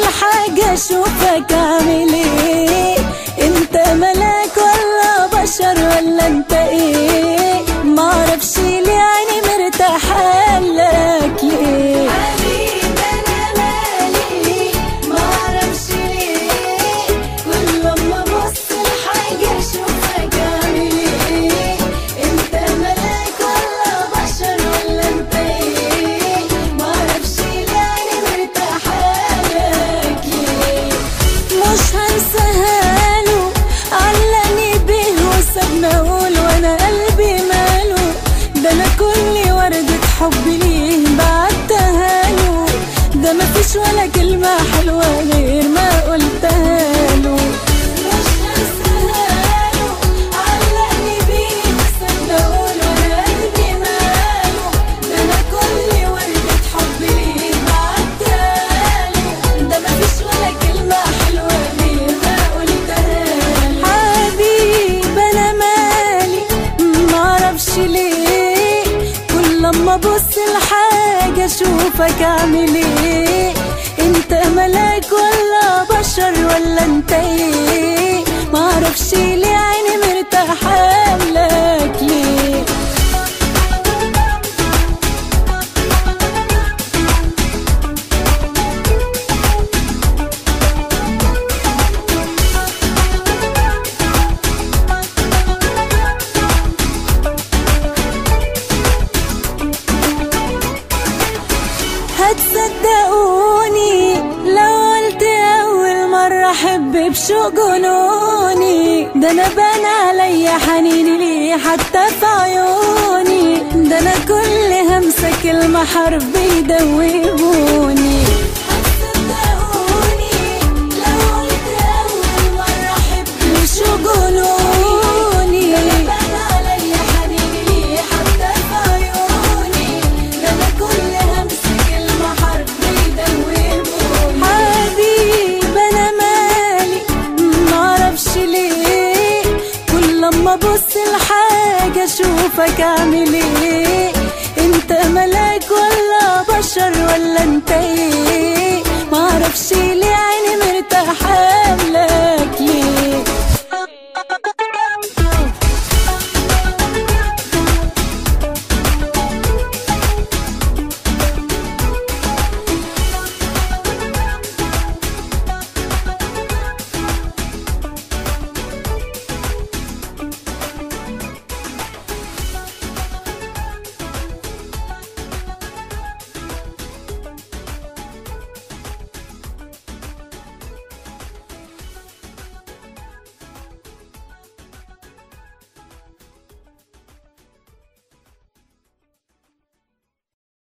الحاجة اشوفك اعمل ايه. انت ملاك ولا بشر ولا انت ايه؟ معرفش ليه عيني مرتاحة لك ليه. حبيبي انا مالي معرفش ليه، كل لما ابص لحاجة اشوفك اعمل ايه. انت ملاك ولا بشر ولا انت ايه؟ معرفش ليه عيني مرتاحة لك ليه. مش هنساها له، علقني بيه وسابني اقول وانا قلبي ماله. ده انا كل وردة حب ليه بعتها له، ده مفيش ولا كلمة حلوة غير ما قلتها له. مش هنساها له، علقني بيه وسابني اقول وانا قلبي ماله. ده انا كل وردة حب ليه بعتها له، ده مفيش ولا كلمة حلوة غير ما قلتها له. حبيب انا مالي معرفش ليه، كل لما ابص لحاجة اشوفك اعمل ايه. انت ملاك ولا بشر ولا انت ايه؟ معرفش ليه عيني مرتاحة لك ليه. هتصدقوني لو قلت اول مرة احب بشوق جنوني. ده انا بان عليا حنيني ليه حتى في عيوني، ده انا كل همسة كلمة حرف بيدوبوني. هتصدقوني لو قلت اول مرة احب بشوق جنوني، بان عليا حنيني ليه حتى في عيوني، ده انا كل همسة كلمة حرف بيدوبوني. حبيب انا مالي معرفش ليه، كل لما ابص لحاجة اشوفك اعمل ايه. انت ملاك ولا بشر ولا انت ايه؟ معرفش ليه